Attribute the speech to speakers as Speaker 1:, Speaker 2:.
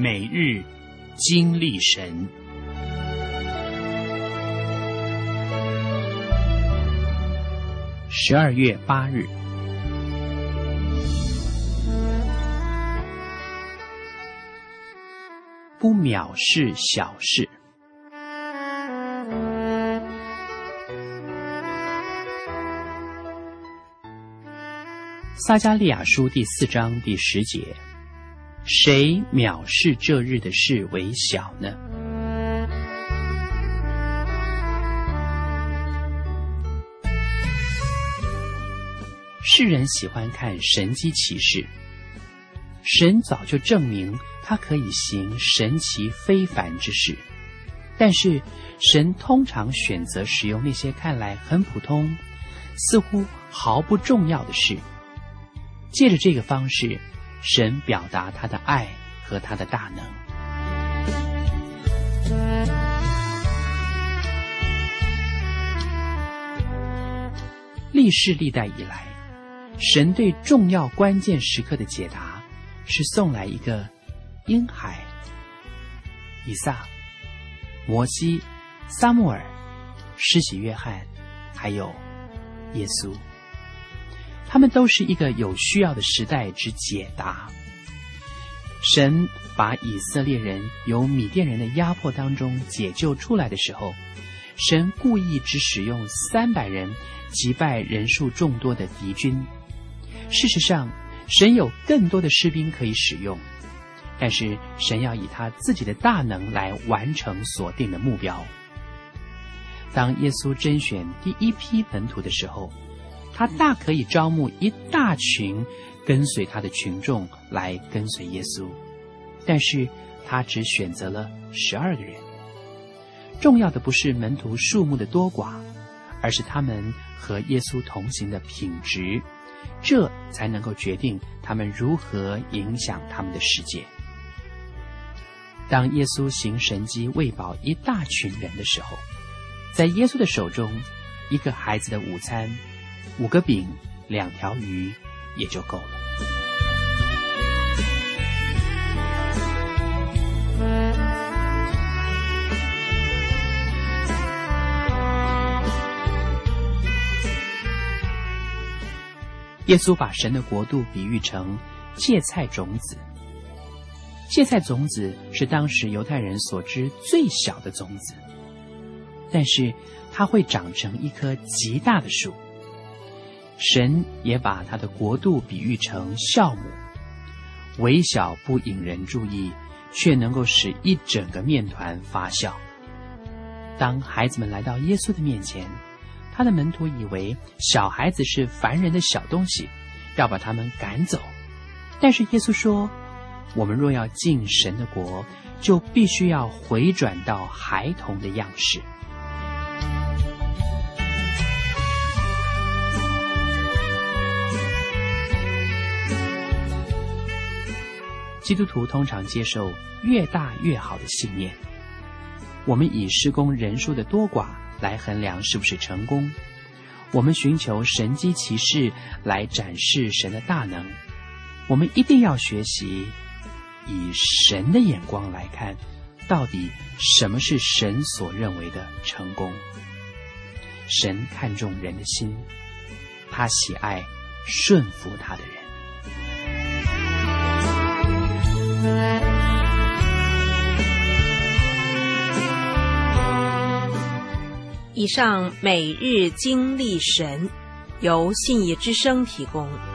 Speaker 1: 每日经历神。12月8日，不藐视小事。撒迦利亚书第4章第10节，谁藐视这日的事为小呢？世人喜欢看神迹奇事，神早就证明他可以行神奇非凡之事，但是神通常选择使用那些看来很普通，似乎毫不重要的事。借着这个方式，神表达他的爱和他的大能。历世历代以来，神对重要关键时刻的解答是送来一个婴孩，以撒、摩西、撒母耳、施洗约翰，还有耶稣。他们都是一个有需要的时代之解答。神把以色列人由米甸人的压迫当中解救出来的时候，神故意只使用300人击败人数众多的敌军。事实上，神有更多的士兵可以使用，但是神要以他自己的大能来完成所定的目标。当耶稣甄选第一批门徒的时候，他大可以招募一大群跟随他的群众来跟随耶稣，但是他只选择了12个人。重要的不是门徒数目的多寡，而是他们和耶稣同行的品质，这才能够决定他们如何影响他们的世界。当耶稣行神迹喂饱一大群人的时候，在耶稣的手中，一个孩子的午餐，5个饼2条鱼也就够了。耶稣把神的国度比喻成芥菜种子。芥菜种子是当时犹太人所知最小的种子，但是它会长成一棵极大的树。神也把他的国度比喻成酵母，微小不引人注意，却能够使一整个面团发酵。当孩子们来到耶稣的面前，他的门徒以为小孩子是凡人的小东西，要把他们赶走。但是耶稣说，我们若要进神的国，就必须要回转到孩童的样式。基督徒通常接受越大越好的信念。我们以事工人数的多寡来衡量是不是成功，我们寻求神迹奇事来展示神的大能。我们一定要学习以神的眼光来看，到底什么是神所认为的成功。神看重人的心，他喜爱顺服他的人。
Speaker 2: 以上每日经历神，由信义之声提供。